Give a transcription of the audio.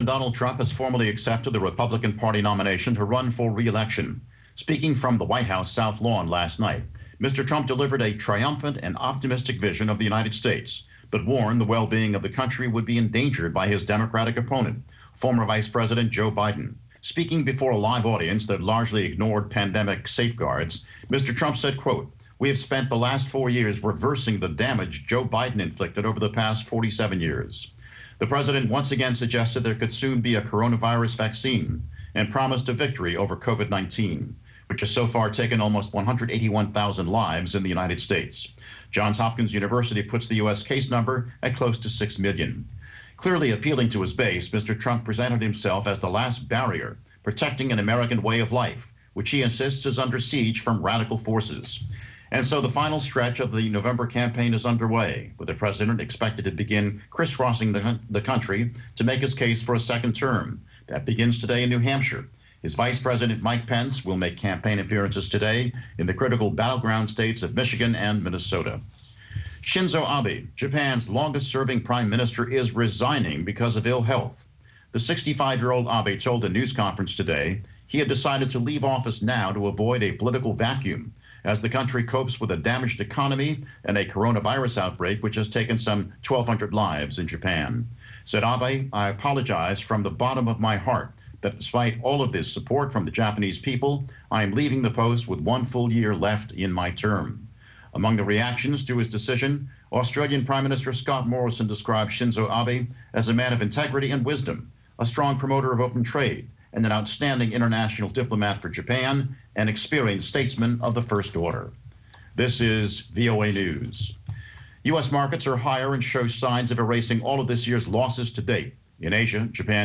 Donald Trump has formally accepted the Republican Party nomination to run for re-election. Speaking from the White House South Lawn last night, Mr. Trump delivered a triumphant and optimistic vision of the United States, but warned the well-being of the country would be endangered by his Democratic opponent, former Vice President Joe Biden. Speaking before a live audience that largely ignored pandemic safeguards, Mr. Trump said, quote, "We have spent the last 4 years reversing the damage Joe Biden inflicted over the past 47 years. The president once again suggested there could soon be a coronavirus vaccine and promised a victory over COVID-19, which has so far taken almost 181,000 lives in the United States. Johns Hopkins University puts the U.S. case number at close to 6 million. Clearly appealing to his base, Mr. Trump presented himself as the last barrier protecting an American way of life, which he insists is under siege from radical forces. And so the final stretch of the November campaign is underway, with the president expected to begin crisscrossing the country to make his case for a second term. That begins today in New Hampshire. His Vice President Mike Pence will make campaign appearances today in the critical battleground states of Michigan and Minnesota. Shinzo Abe, Japan's longest-serving prime minister, is resigning because of ill health. The 65-year-old Abe told a news conference today he had decided to leave office now to avoid a political vacuum as the country copes with a damaged economy and a coronavirus outbreak which has taken some 1,200 lives in Japan. Said Abe, "I apologize from the bottom of my heart that despite all of this support from the Japanese people, I am leaving the post with 1 full year left in my term." Among the reactions to his decision, Australian Prime Minister Scott Morrison described Shinzo Abe as a man of integrity and wisdom, a strong promoter of open trade, and an outstanding international diplomat for Japan, an experienced statesman of the first order. This is VOA News. U.S. markets are higher and show signs of erasing all of this year's losses to date. In Asia, Japan